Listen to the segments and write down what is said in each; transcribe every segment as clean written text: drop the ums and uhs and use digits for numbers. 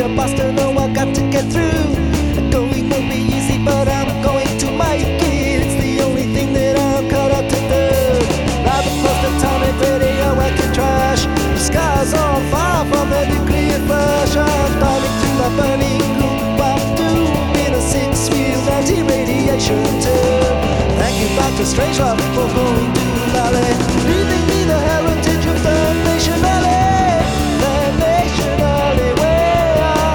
to Boston, oh, I got to get through. Going won't be easy, but I'm going to make it. It's the only thing that I'm caught up to do. Live across the atomic radioactive trash. The sky's on fire from the nuclear flash. I'm diving through the burning loop of doom in a six-wheeled anti-radiation tube. Thank you, Dr. Strangelove, for going to Valley, leaving me the heritage of the Nation Alley. The Nation Alley way.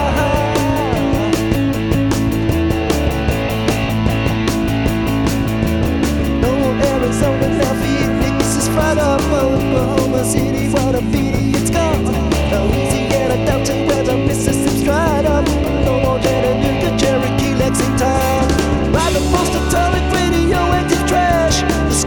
No Arizona, now Phoenix is right up. Oklahoma City, what a pity it's gone. Louisiana, Delta, where the Mississippi's dried up. No more Chattanooga, Cherokee, Lexington. Right across the atomic radioactive trash. The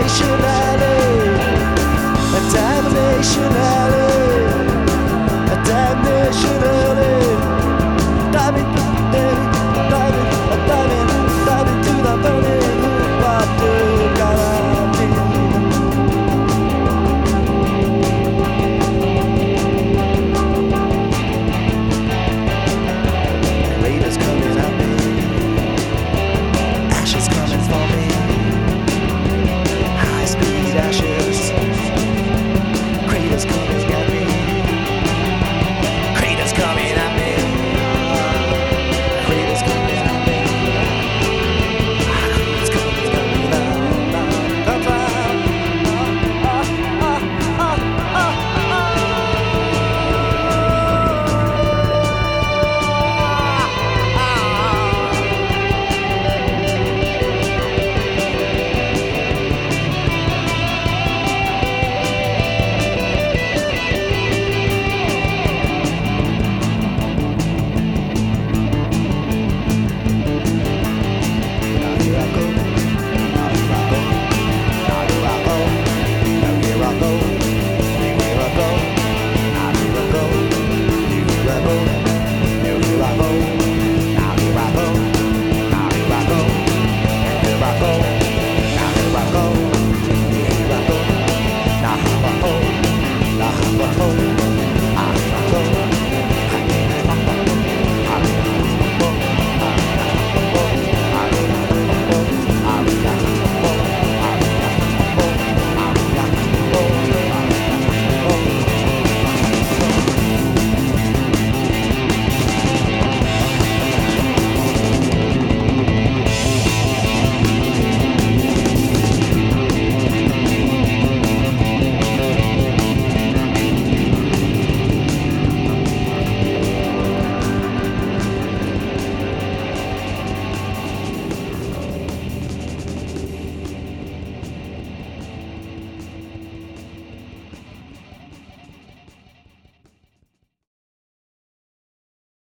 damnation alley, a damnation alley, a damnation alley. Diving, diving to the burning hoop of the garage. Raiders coming at me, ashes coming for me, high speed ashes.